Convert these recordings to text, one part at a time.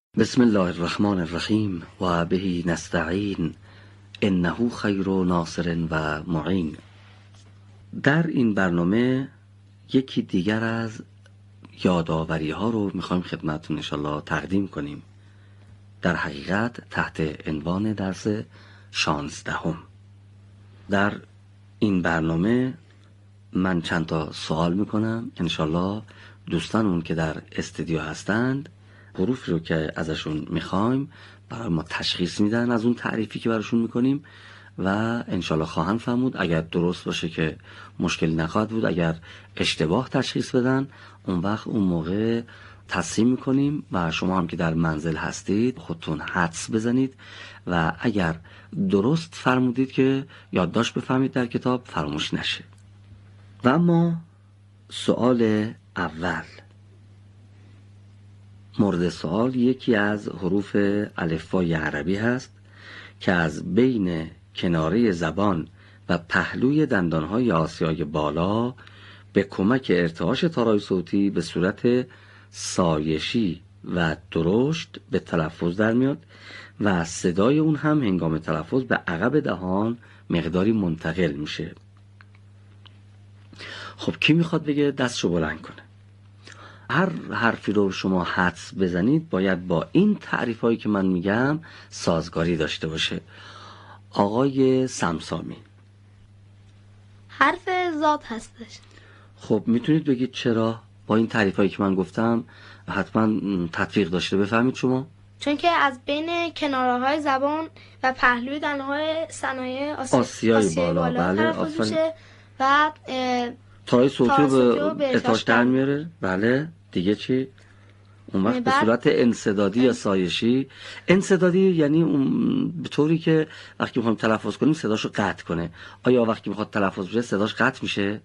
بسم الله الرحمن الرحیم و به نستعین انه خیر ناصر و معین. در این برنامه یکی دیگر از یادآوری ها رو میخوایم خدمتتون انشالله تقدیم کنیم، در حقیقت تحت عنوان درس 16. در این برنامه من چند تا سوال میکنم، انشالله دوستانمون که در استودیو هستند حروفی رو که ازشون میخوایم برای ما تشخیص میدن از اون تعریفی که براشون میکنیم و انشالله خواهند فهمود. اگر درست باشه که مشکلی نخواهد بود، اگر اشتباه تشخیص بدن اون وقت اون موقع تصحیح میکنیم و شما هم که در منزل هستید خودتون حدس بزنید و اگر درست فرمودید که یادداشت بفهمید در کتاب فراموش نشه. و اما سوال اول، مورد سوال یکی از حروف الفبای عربی هست که از بین کناره زبان و پهلوی دندانهای آسیای بالا به کمک ارتعاش تارای صوتی به صورت سایشی و درشت به تلفظ در میاد و صدای اون هم هنگام تلفظ به عقب دهان مقداری منتقل میشه. خب کی میخواد بگه دستشو بلند کنه؟ هر حرفی رو شما حدس بزنید باید با این تعریف هایی که من میگم سازگاری داشته باشه. آقای سمسامی، حرف زاد هستش. خب میتونید بگید چرا؟ با این تعریف هایی که من گفتم حتما تطبیق داشته، بفهمید شما؟ چون که از بین کناره های زبان و پهلوی دندانهای صنایع آسیای بالا بله تلفظ میشه و تارای صوتی رو به ارتعاش در میاره. بله دیگه چی؟ اون وقت به صورت انسدادی یا سایشی. انسدادی یعنی به طوری که وقتی میخوایم تلفظ کنیم صداشو قطع کنه. آیا وقتی میخواد تلفظ بشه صداش قطع میشه؟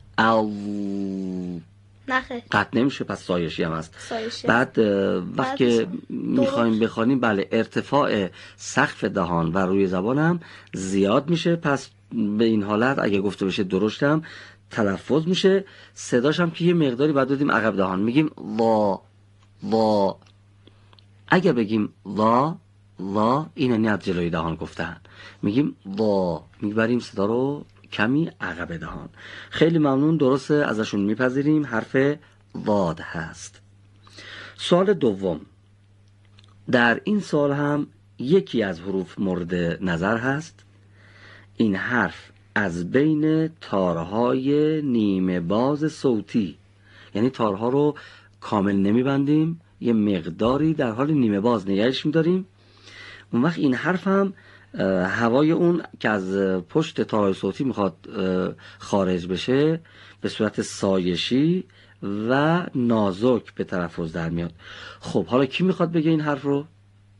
نخیر، قطع نمیشه، پس سایشی هم هست. بعد وقتی میخوایم بخوانیم بله ارتفاع سقف دهان و روی زبان هم زیاد میشه، پس به این حالت اگه گفته بشه درشت هم تلفظ میشه. صداش هم که یه مقداری بعد بدیم عقب دهان، میگیم لا. اگه بگیم لا این یعنی از جلوی دهان گفتن، میگیم لا، میبریم صدا رو کمی عقب دهان. خیلی ممنون، درسته، ازشون میپذیریم. حرف ضاد هست. سوال دوم، در این سوال هم یکی از حروف مورد نظر هست. این حرف از بین تارهای نیمه باز صوتی، یعنی تارها رو کامل نمیبندیم، یه مقداری در حال نیمه باز نگهش میداریم. اون وقت این حرف هم هوای اون که از پشت تارهای صوتی میخواد خارج بشه به صورت سایشی و نازک به تلفظ در میاد. خب حالا کی میخواد بگه این حرف رو؟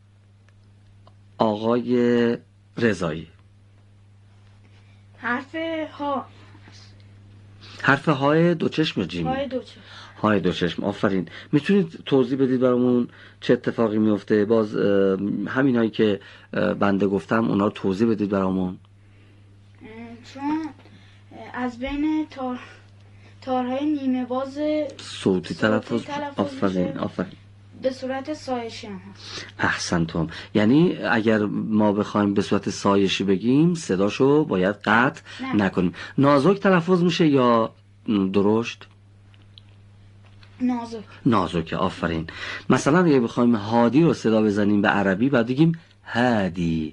آقای رضایی. حرف های دو چشم جیم. های دو چشم، آفرین. میتونید توضیح بدید برامون چه اتفاقی میفته؟ باز همین هایی که بنده گفتم اونا رو توضیح بدید برامون. چون از بین تارهای نیمه باز صوتی تلفظ آفرین به صورت سایشی هم هست. احسنتم. یعنی اگر ما بخوایم به صورت سایشی بگیم صداشو باید قطع نکنیم. نازک تلفظ میشه یا درشت؟ نازک، آفرین. مثلا اگه بخوایم هادی رو صدا بزنیم به عربی بعد بگیم هادی.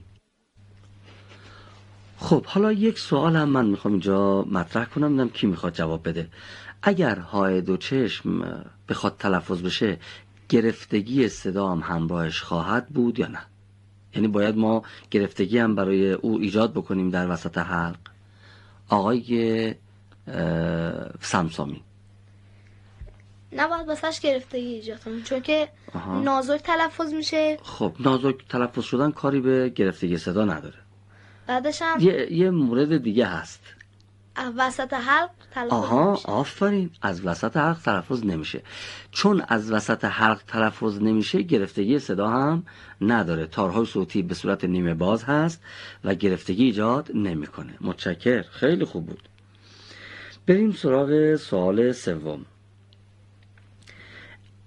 خب حالا یک سوال هم من میخوام اینجا مطرح کنم، ببینم کی میخواد جواب بده. اگر های دو چشم بخواد تلفظ بشه گرفتگی صدا هم همراهش خواهد بود یا نه؟ یعنی باید ما گرفتگی هم برای او ایجاد بکنیم در وسط حلق؟ آقای سمسامی. نباید واسش گرفتگی ایجاد کنیم چون که نازک تلفظ میشه. خب نازک تلفظ شدن کاری به گرفتگی صدا نداره. بعدش هم یه مورد دیگه هست، وسط حلق تلفظ نمیشه. آفرین، از وسط حلق تلفظ نمیشه. چون از وسط حلق تلفظ نمیشه گرفتگی صدا هم نداره. تارهای صوتی به صورت نیمه باز هست و گرفتگی ایجاد نمیکنه. متشکر، خیلی خوب بود. بریم سراغ سوال سوم.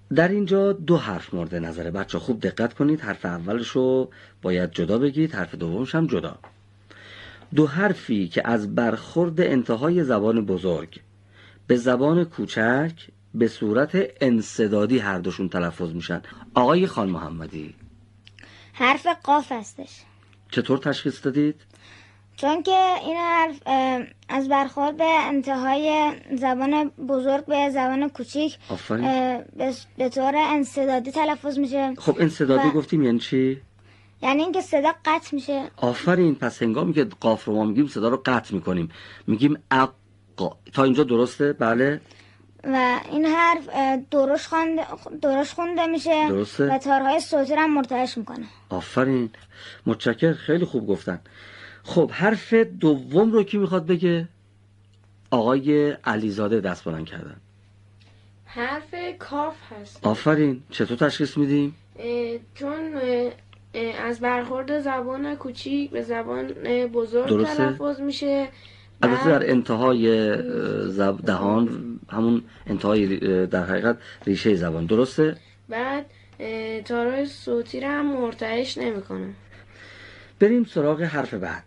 در اینجا دو حرف مورد نظره. بچه خوب دقت کنید، حرف اولش رو باید جدا بگید، حرف دومش هم جدا. دو حرفی که از برخورد انتهای زبان بزرگ به زبان کوچک به صورت انسدادی هر دوشون تلفظ میشن. آقای خان محمدی، حرف قاف هستش. چطور تشخیص دادید؟ چون که این حرف از برخورد به انتهای زبان بزرگ به زبان کوچیک به طور انسدادی تلفظ میشه. خب انسدادی گفتیم یعنی چی؟ یعنی اینکه صدا قطع میشه. آفرین. پس هنگامی که قاف رو ما میگیم صدا رو قطع میکنیم، میگیم اقا. تا اینجا درسته؟ بله. و این حرف درشت خونده میشه. درسته. و تارهای صوتی رو هم مرتعش میکنه. آفرین، متشکر، خیلی خوب گفتن. خب حرف دوم رو کی میخواد بگه؟ آقای علیزاده دست بلند کردن. حرف کاف هست. آفرین. چطور تشخیص میدیم؟ چون از برخورد زبان کوچیک به زبان بزرگ درسته؟ تلفظ میشه. البته در انتهای دهان، همون انتهای در حقیقت ریشه زبان. درسته؟ بعد تارهای صوتی رو هم مرتعش نمیکنه. بریم سراغ حرف بعد.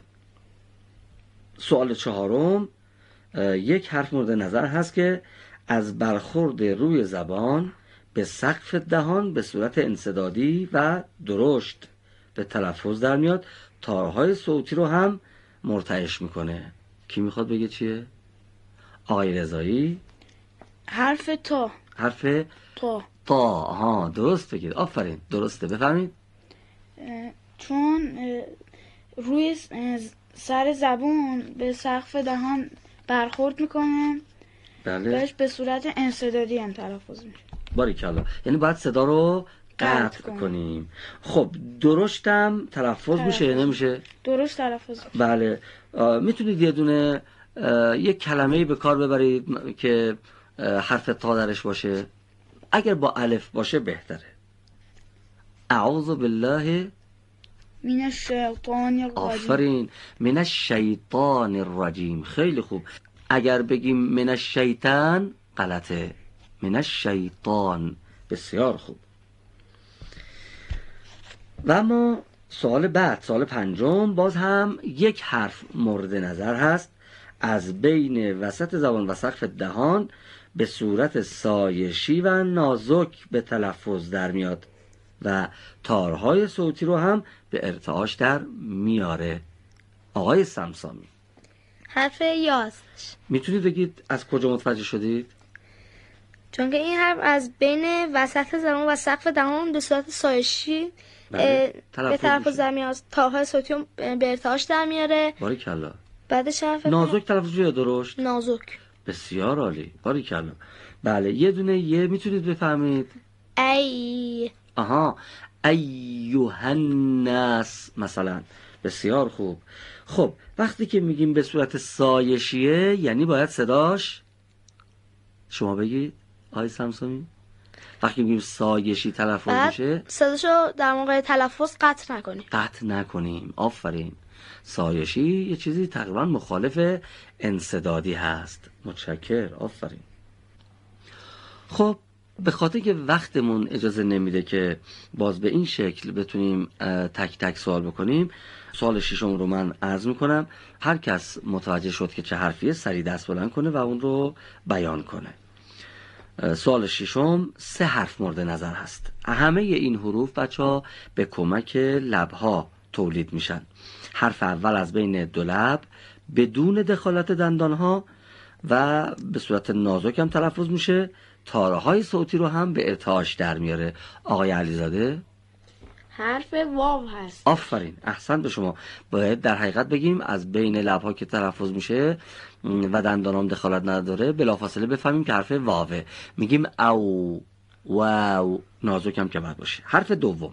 سوال چهارم، یک حرف مورد نظر هست که از برخورد روی زبان به سقف دهان به صورت انسدادی و درشت به تلفظ در میاد، تارهای صوتی رو هم مرتعش میکنه. کی میخواد بگه چیه؟ آقای رضایی. حرف تا. حرف تا. ها، درست بگید. آفرین، درسته. بفهمید. چون روی سر زبون به سقف دهان برخورد میکنه. بله. بهش به صورت انسدادی هم تلفظ میشه. باریکلا. یعنی باید صدا رو قطع کنیم. خب درشتم تلفظ میشه یا نمیشه؟ درشت تلفظ میشه. بله. میتونید یه دونه یک کلمه‌ای به کار ببرید که حرف تا درش باشه؟ اگر با الف باشه بهتره. اعوذ بالله من الشیطان الرجیم. آفرین. من الشیطان الرجیم. خیلی خوب. اگر بگیم من الشیطان غلطه. من الشیطان. بسیار خوب. و اما سوال بعد، سوال پنجم، باز هم یک حرف مورد نظر هست. از بین وسط زبان و سقف دهان به صورت سایشی و نازک به تلفظ در میاد و تارهای صوتی رو هم به ارتعاش در میاره. آقای سمسامی. حرف یا هستش. میتونید بگید از کجا متوجه شدید؟ چون که این حرف از بین وسط زبان و سقف دهان به صورت سایشی به تلفظ در میاد، تارهای صوتی رو به ارتعاش در میاره. باریکلا. بعدش حرف نازک تلفظ یا درشت؟ نازک. بسیار عالی. باریکلا. بله. یه دونه یه میتونید بفهمید؟ ای. آها. ایها الناس مثلا. بسیار خوب. خب وقتی که میگیم به صورت سایشیه یعنی باید صداش، شما بگید آقای سمسامی، وقتی میگیم سایشی تلفظ میشه صداشو در موقع تلفظ قطع نکنیم. قطع نکنیم. آفرین. سایشی یه چیزی تقریبا مخالف انسدادی هست. متشکر. آفرین. خب به خاطر که وقتمون اجازه نمیده که باز به این شکل بتونیم تک تک سوال بکنیم، سوال ششم رو من عرض میکنم. هر کس متوجه شد که چه حرفیه سریع دست بلند کنه و اون رو بیان کنه. سوال ششم 3 حرف مورد نظر هست. همه این حروف بچه‌ها به کمک لب‌ها تولید میشن. حرف اول از بین 2 لب بدون دخالت دندانها و به صورت نازک هم تلفظ میشه، تارهای صوتی رو هم به ارتعاش در میاره. آقای علیزاده. حرف واو هست. آفرین، احسن به شما. باید در حقیقت بگیم از بین لب‌ها که تلفظ میشه و دندانام دخالت نداره بلافاصله بفهمیم که حرف واوه. میگیم او، واو، نازک هم که باید باشه. حرف دوم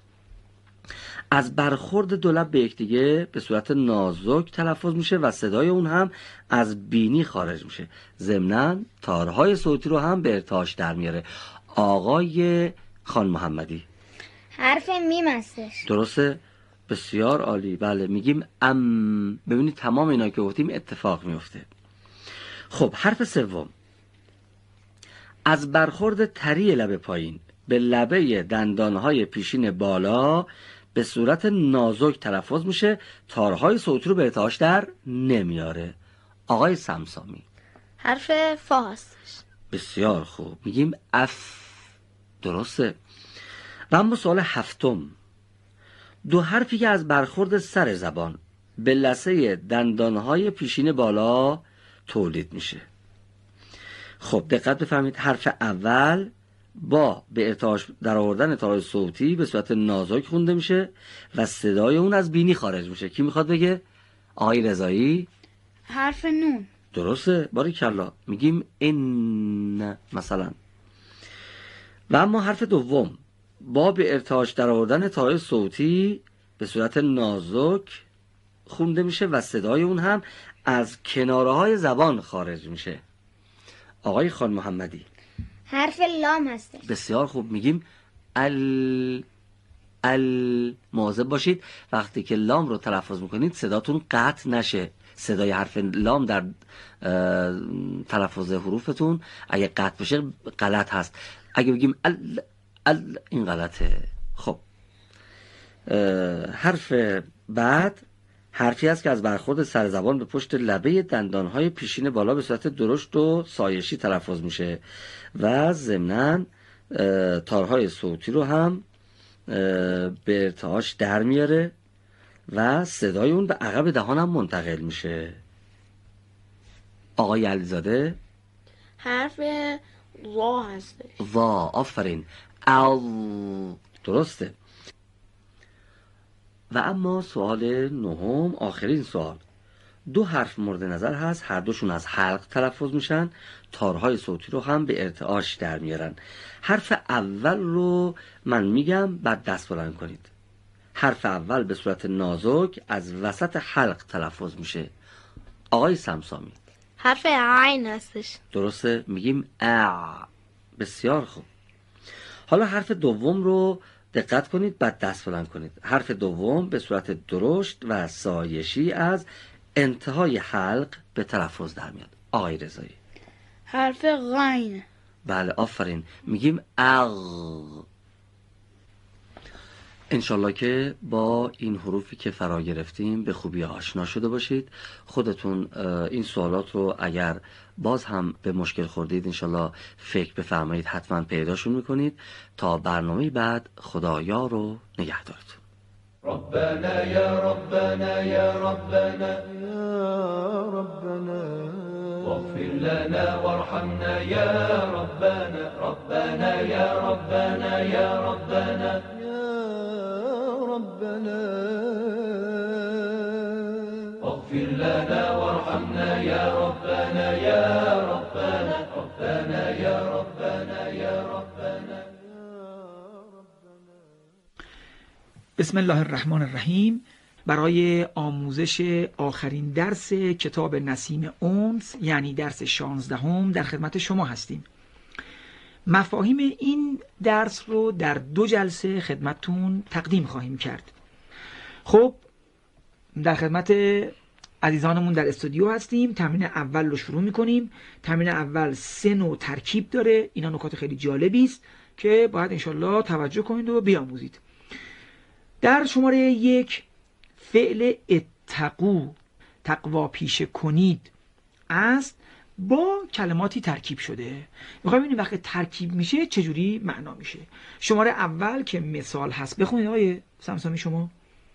از برخورد 2 لب به یکدیگه به صورت نازک تلفظ میشه و صدای اون هم از بینی خارج میشه. ضمناً تارهای صوتی رو هم به ارتعاش در میاره. آقای خان محمدی. حرف میم هستش. درسته؟ بسیار عالی. بله. میگیم ام. ببینید تمام اینا که گفتیم اتفاق میفته. خب حرف سوم از برخورد تری لبه پایین به لبه دندانهای پیشین بالا به صورت نازک تلفظ میشه، تارهای صوتی رو به ارتعاش در نمیاره. آقای سمسامی. حرف فا هستش. بسیار خوب، میگیم اف. درسته. و اما سوال هفتم، دو حرفی که از برخورد سر زبان به لثه دندانهای پیشین بالا تولید میشه. خب دقت بفرمایید، حرف اول با به ارتعاش در آوردن تارهای صوتی به صورت نازک خونده میشه و صدای اون از بینی خارج میشه. کی میخواد بگه؟ آقای رضایی. حرف نون. درسته، باریکلا. میگیم ان مثلا. و اما حرف دوم با به ارتعاش در آوردن تارهای صوتی به صورت نازک خونده میشه و صدای اون هم از کناره های زبان خارج میشه. آقای خان محمدی. حرف لام هستش. بسیار خوب، میگیم مواظب باشید وقتی که لام رو تلفظ میکنید صداتون قطع نشه. صدای حرف لام در تلفظ حروفتون اگه قطع بشه غلط هست. اگه بگیم این غلطه. خب حرف بعد حرفی است که از برخورد سر زبان به پشت لبه دندانهای پیشین بالا به صورت درشت و سایشی تلفظ میشه و ضمناً تارهای صوتی رو هم به ارتعاش در میاره و صدای اون به عقب دهان هم منتقل میشه. آقای علیزاده. حرف وا هستش. وا، آفرین. درسته. و اما سوال نهم، آخرین سوال، دو حرف مورد نظر هست، هر دوشون از حلق تلفظ میشن، تارهای صوتی رو هم به ارتعاش در میارن. حرف اول رو من میگم بعد دست بلند کنید. حرف اول به صورت نازک از وسط حلق تلفظ میشه. آقای سمسامی. حرف عین هستش. درسته، میگیم بسیار خوب. حالا حرف دوم رو دقت کنید بعد دست بلند کنید. حرف دوم به صورت درشت و سایشی از انتهای حلق به تلفظ در میاد. آقای رضایی. حرف غین. بله آفرین، میگیم انشالله که با این حروفی که فرا گرفتیم به خوبی آشنا شده باشید. خودتون این سوالات رو اگر باز هم به مشکل خوردید انشالله فکر بفرمایید، حتما پیداشون میکنید. تا برنامه بعد خدایا رو نگهدارتون. ربنا یا ربنا یا ربنا یا ربنا واغفر لنا وارحمنا یا ربنا ربنا یا ربنا یا ربنا ربنا اغفر لنا وارحمنا یا ربنا یا ربنا ربنا یا ربنا یا ربنا. بسم الله الرحمن الرحیم. برای آموزش آخرین درس کتاب نسیم انس یعنی درس 16 در خدمت شما هستیم. مفاهیم این درس رو در 2 جلسه خدمتتون تقدیم خواهیم کرد. خب در خدمت عزیزانمون در استودیو هستیم. تمرین اول رو شروع میکنیم. تمرین اول 3 نوع ترکیب داره. اینا نکات خیلی جالبی است که باید انشالله توجه کنید و بیاموزید. در شماره 1 فعل اتقو، تقوا پیشه کنید است، با کلماتی ترکیب شده. میخوایم ببینیم وقتی ترکیب میشه چجوری معنا میشه. شماره اول که مثال هست بخونید آقای سمسامی شما.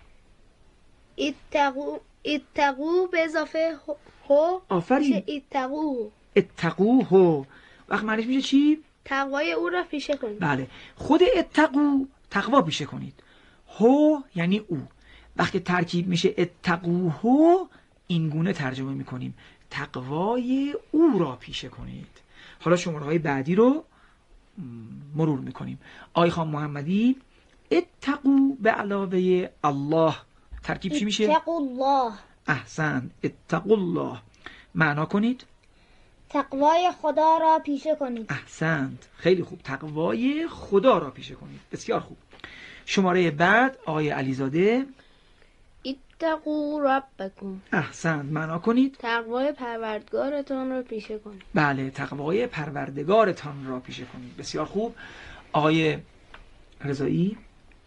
اتقو به اضافه هو. آفرین. اتقو هو وقت معنیش میشه چی؟ تقوای او را پیشه کنید. بله، خود اتقو تقوا پیشه کنید. هو یعنی او. وقتی ترکیب میشه اتقو هو این گونه ترجمه میکنیم تقوای او را پیشه کنید. حالا شماره های بعدی رو مرور میکنیم. آقای خان محمدی، اتقو به علاوه الله ترکیب چی میشه؟ اتقو الله. احسن، اتقو الله. معنا کنید. تقوای خدا را پیشه کنید. احسنت، خیلی خوب. تقوای خدا را پیشه کنید. بسیار خوب. شماره بعد آقای علیزاده. اتقوا ربکم. احسنت، معنا کنید. تقوای پروردگارتان را پیشه کنید. بله، تقوای پروردگارتان را پیشه کنید. بسیار خوب. آقای رضایی.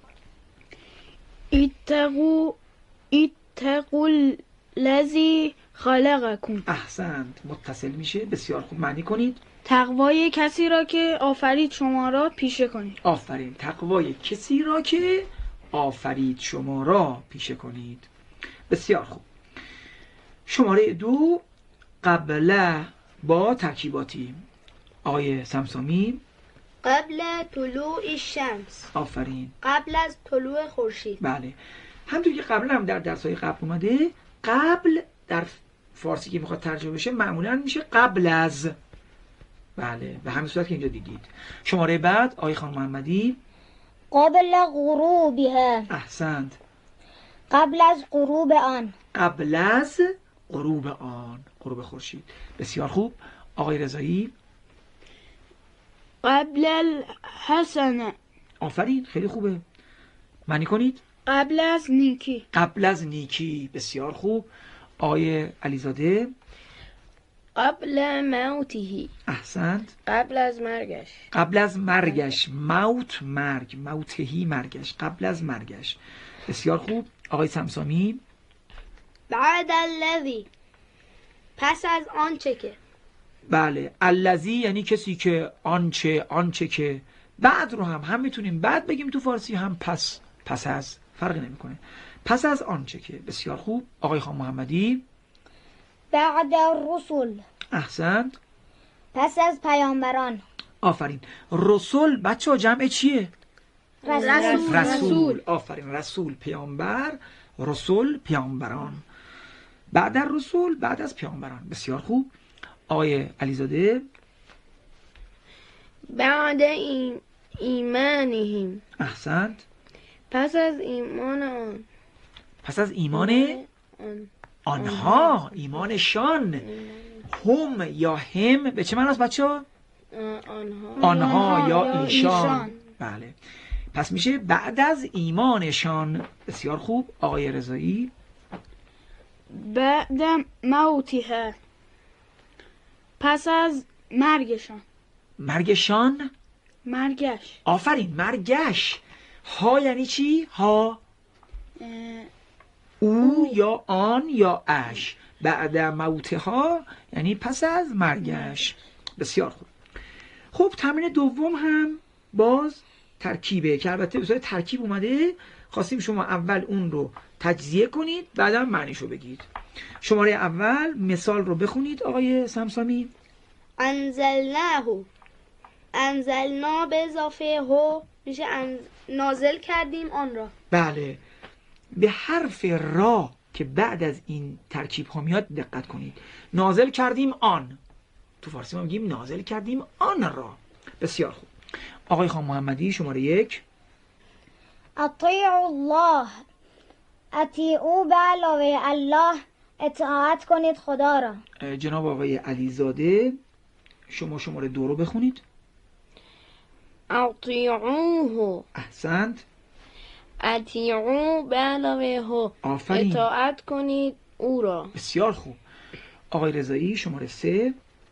اتقوا الذی خلقکم. احسنت، متصل میشه. بسیار خوب، معنی کنید. تقوای کسی را که آفرید شما را پیشه کنید. آفرین، تقوای کسی را که آفرید شما را پیشه کنید. بسیار خوب. شماره 2 قبل با ترکیباتی. آقای سمسامی. قبل طلوع الشمس. آفرین. قبل از طلوع خورشید. بله، همونطور که قبلا هم در درس‌های قبل اومده، قبل در فارسی که میخواد ترجمه بشه معمولا میشه قبل از. بله، به همین صورت که اینجا دیدید. شماره بعد آقای خانم محمدی. قبل غروبها. احسنت. قبل از غروب آن. قبل از غروب آن، غروب خورشید. بسیار خوب. آقای رضایی. قبل الحسنه. آفرین، خیلی خوبه. معنی کنید. قبل از نیکی. قبل از نیکی. بسیار خوب. آقای علیزاده. قبل موته. احسنت. قبل از مرگش. قبل از مرگش. موت، مرگ. موتهی، مرگش. قبل از مرگش. بسیار خوب. آقای سمسامی. بعد الذی. پس از آنچه که. بله، الذی یعنی کسی که، آنچه که. بعد رو هم میتونیم بعد بگیم تو فارسی، هم پس از، فرقی نمیکنه. پس از آنچه که. بسیار خوب. آقای خان محمدی. بعد الرسل. احسنت. پس از پیامبران. آفرین. رسول بچه جمع چیه؟ رسول. آفرین، رسول پیامبر، رسول پیامبران. بعد از رسول، بعد از پیامبران. بسیار خوب. آقای علیزاده. بعد ایمانهم. احسنت. پس از ایمان آن. پس از ایمان آنها، ایمانشان. هم یا هم به چه معناست بچه ها؟ آنها یا ایشان. بله، پس میشه بعد از ایمانشان. بسیار خوب. آقای رضایی. بعد موتها. پس از مرگشان. مرگشان. مرگش. آفرین، مرگش. ها یعنی چی؟ ها او یا آن یا اش. بعد موتها یعنی پس از مرگش. بسیار خوب. خب تمرین دوم هم باز ترکیبه که البته به صورت ترکیب اومده. خواستیم شما اول اون رو تجزیه کنید، بعدا معنیشو بگید. شماره اول مثال رو بخونید آقای سمسامی. انزلنا به اضافه هو میشه نازل کردیم آن را. بله، به حرف را که بعد از این ترکیب ها میاد دقت کنید. نازل کردیم آن، تو فارسی ما میگیم نازل کردیم آن را. بسیار خوب. آقای خان محمدی شماره 1. اطیعوا الله. اطیعوا به علاوه الله، اطاعت کنید خدا را. جناب آقای علیزاده شما شماره 2 رو بخونید. اطیعوه. احسنت. اطیعو به علاوه هو. آفرین. اطاعت کنید او را. بسیار خوب. آقای رضایی شماره 3.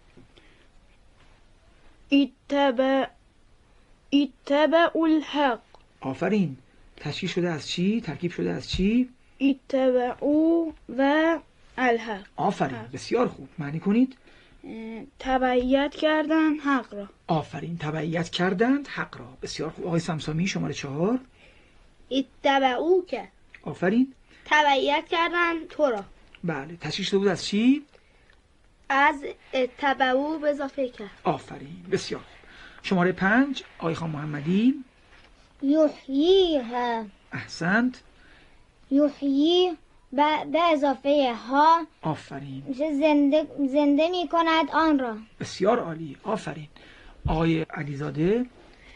اتبع الحق. آفرین. تشکیل شده از چی؟ ترکیب شده از چی؟ اتبعو و الحق. آفرین، بسیار خوب. معنی کنید. تبعیت کردن حق را. آفرین، تبعیت کردند حق را. بسیار خوب. آقای سمسامی شماره 4. اتبعوک. آفرین. تبعیت کردن تو را. بله، تشکیل شده بود از چی؟ از اتبعو به اضافه کرد. آفرین، بسیار خوب. شماره 5 آقای خان محمدی. یحییها. احسنت. یحیی به اضافه ها. آفرین. زنده می کند آن را. بسیار عالی. آفرین. آقای علیزاده.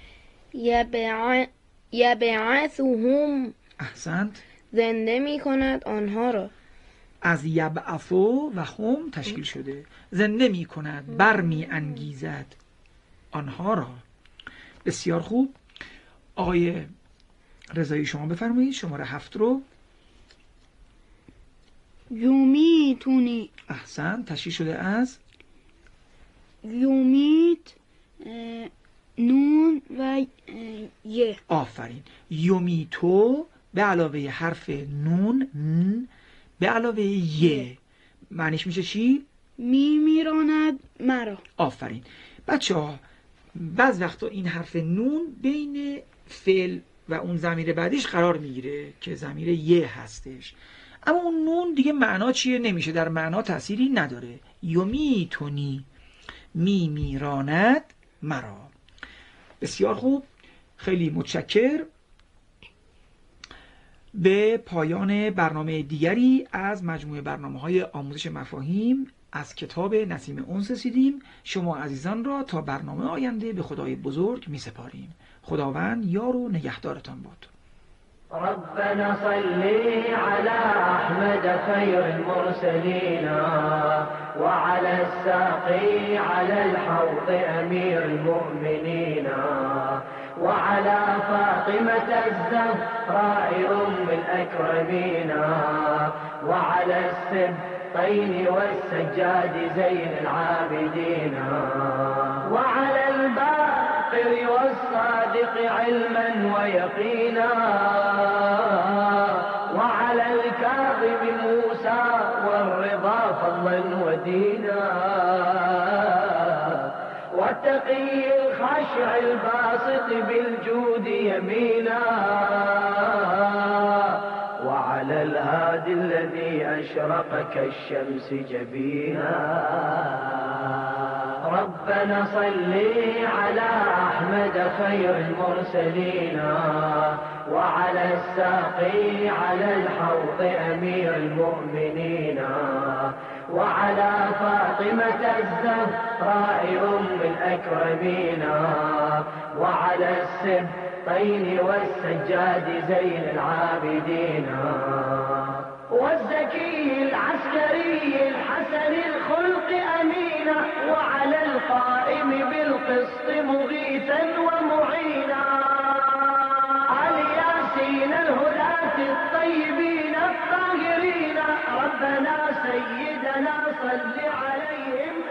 یبعثهم. احسنت. زنده می کند آنها را. از یبعثو و هم تشکیل شده. زنده می کند، برمی انگیزد آنها را. بسیار خوب. آقای رضایی شما بفرمایید شماره 7 رو. یومیتونی. احسن. تشکیل شده از یومیت، نون و یه. آفرین. یومیتو به علاوه حرف نون به علاوه یه معنیش میشه چی؟ میراند مرا. آفرین. بچه ها بعض وقتا این حرف نون بین فعل و اون ضمیر بعدیش قرار میگیره که ضمیر یه هستش، اما اون نون دیگه معنا چیه نمیشه، در معنا تأثیری نداره. یومیتونی، میراند مرا. بسیار خوب، خیلی متشکر. به پایان برنامه دیگری از مجموعه برنامه‌های آموزش مفاهیم از کتاب نسیم انس رسیدیم. شما عزیزان را تا برنامه آینده به خدای بزرگ می سپاریم. خداوند یار و نگهدارتان باد. ربنا صلی علی احمد خیر المرسلین وعلى الساقي على الحوض امیر المؤمنین وعلى فاطمة الزهراء ام الاكرمین وعلى السبطين والسجاد زين العابدين وعلى الباقر والصادق علما ويقينا وعلى الكاظم موسى والرضا فضلا ودينا والتقي الخاشع الباسط بالجود يمينا وعلى الهادي الذي أشرق كالشمس جبينا ربنا صل على أحمد خير المرسلين وعلى الساقي على الحوض أمير المؤمنين وعلى فاطمة الزهراء أم الأكرمين وعلى السبطين والسجاد زين العابدين والزكي العسكري الحسن الخلق أمينا وعلى القائم بالقسط مغيثا ومعينا الياسين الهداة الطيبين الطاهرين ربنا سيدنا صل عليهم